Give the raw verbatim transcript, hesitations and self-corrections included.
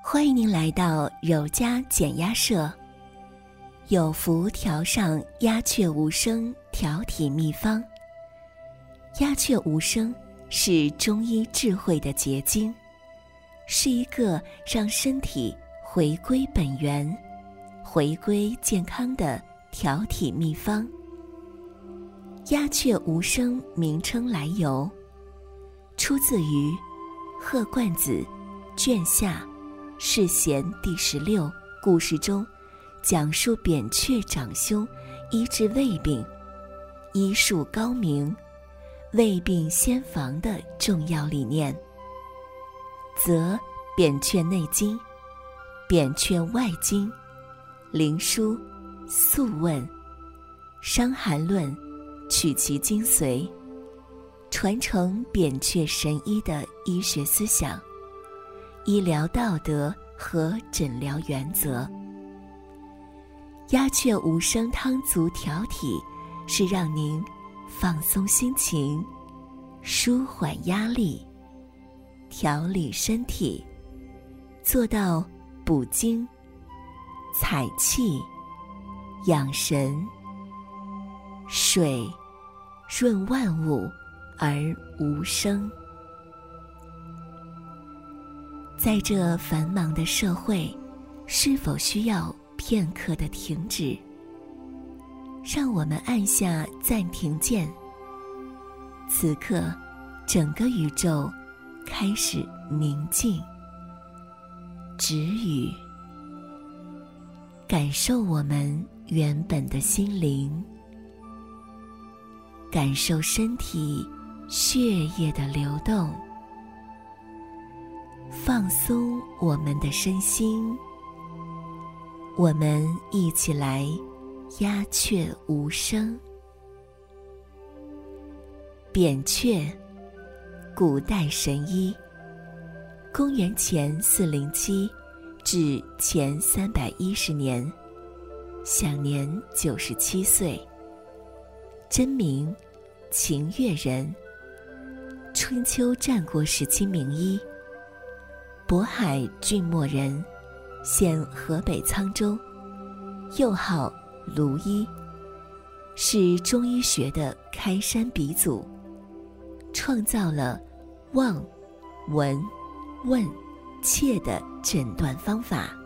欢迎您来到柔家减压社，有福调上鸦雀无声调体秘方。鸦雀无声是中医智慧的结晶，是一个让身体回归本源、回归健康的调体秘方。鸦雀无声名称来由，出自于贺冠子卷下世贤第十六故事中，讲述扁鹊长兄医治胃病，医术高明，胃病先防的重要理念。则扁鹊内经、扁鹊外经、灵枢、素问、伤寒论取其精髓，传承扁鹊神医的医学思想、医疗道德和诊疗原则。鸦雀无声汤足调体是让您放松心情、舒缓压力、调理身体，做到补精、采气、养神、水润万物而无声。在这繁忙的社会，是否需要片刻的停止？让我们按下暂停键。此刻，整个宇宙开始宁静、止语，感受我们原本的心灵，感受身体血液的流动，放松我们的身心。我们一起来鸦雀无声。扁鹊，古代神医，公元前四零七至前三百一十年，享年九十七岁。真名秦越人，春秋战国时期名医，渤海郡漠人，现河北沧州，又号卢医，是中医学的开山鼻祖，创造了望、闻、问、切的诊断方法。